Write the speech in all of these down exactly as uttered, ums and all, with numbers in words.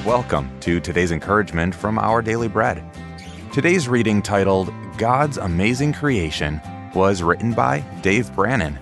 Welcome to today's encouragement from Our Daily Bread. Today's reading, titled God's Amazing Creation, was written by Dave Brannon.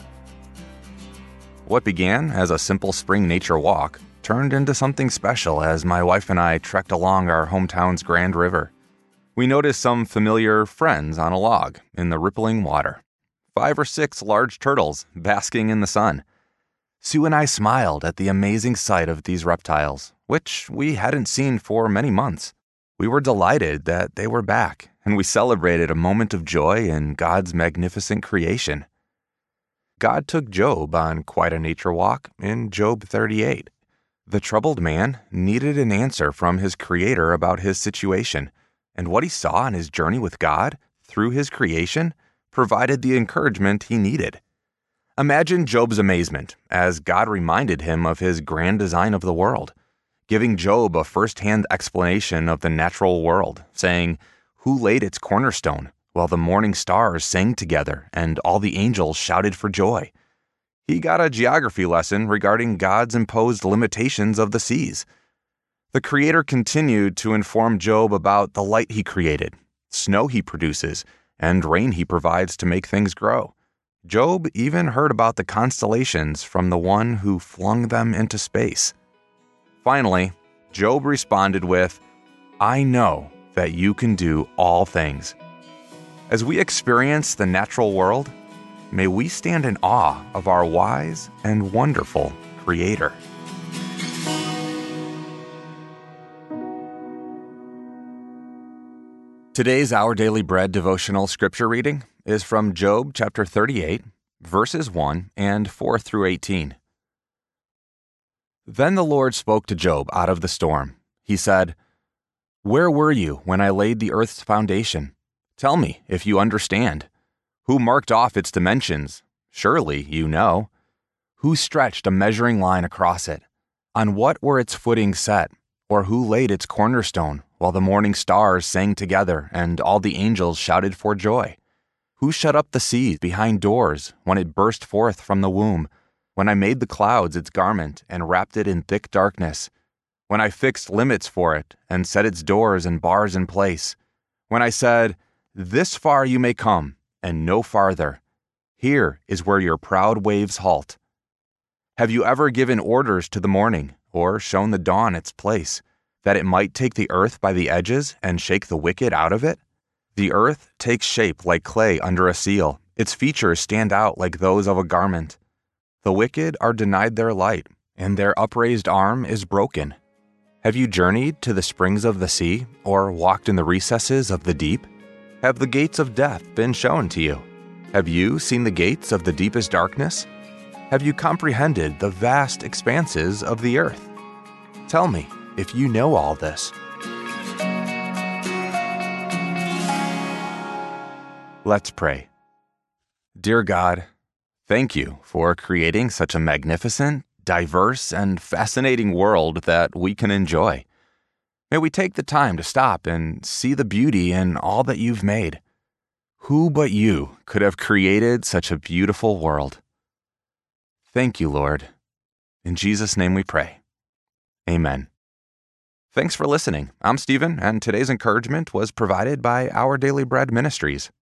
What began as a simple spring nature walk turned into something special as my wife and I trekked along our hometown's Grand River. We noticed some familiar friends on a log in the rippling water. Five or six large turtles basking in the sun. Sue and I smiled at the amazing sight of these reptiles, which we hadn't seen for many months. We were delighted that they were back, and we celebrated a moment of joy in God's magnificent creation. God took Job on quite a nature walk in Job thirty-eight. The troubled man needed an answer from his Creator about his situation, and what he saw on his journey with God through his creation provided the encouragement he needed. Imagine Job's amazement as God reminded him of his grand design of the world, giving Job a first-hand explanation of the natural world, saying, "Who laid its cornerstone, while the morning stars sang together and all the angels shouted for joy?" He got a geography lesson regarding God's imposed limitations of the seas. The Creator continued to inform Job about the light he created, snow he produces, and rain he provides to make things grow. Job even heard about the constellations from the one who flung them into space. Finally, Job responded with, "I know that you can do all things." As we experience the natural world, may we stand in awe of our wise and wonderful Creator. Today's Our Daily Bread devotional scripture reading is from Job chapter thirty-eight, verses one and four through eighteen. Then the Lord spoke to Job out of the storm. He said, "Where were you when I laid the earth's foundation? Tell me if you understand. Who marked off its dimensions? Surely you know. Who stretched a measuring line across it? On what were its footings set? Or who laid its cornerstone, while the morning stars sang together and all the angels shouted for joy? Who shut up the sea behind doors when it burst forth from the womb? When I made the clouds its garment and wrapped it in thick darkness? When I fixed limits for it and set its doors and bars in place? When I said, 'This far you may come, and no farther. Here is where your proud waves halt.' Have you ever given orders to the morning, or shown the dawn its place, that it might take the earth by the edges and shake the wicked out of it? The earth takes shape like clay under a seal. Its features stand out like those of a garment. The wicked are denied their light, and their upraised arm is broken. Have you journeyed to the springs of the sea, or walked in the recesses of the deep? Have the gates of death been shown to you? Have you seen the gates of the deepest darkness? Have you comprehended the vast expanses of the earth? Tell me if you know all this. Let's pray. Dear God, thank you for creating such a magnificent, diverse, and fascinating world that we can enjoy. May we take the time to stop and see the beauty in all that you've made. Who but you could have created such a beautiful world? Thank you, Lord. In Jesus' name we pray. Amen. Thanks for listening. I'm Stephen, and today's encouragement was provided by Our Daily Bread Ministries.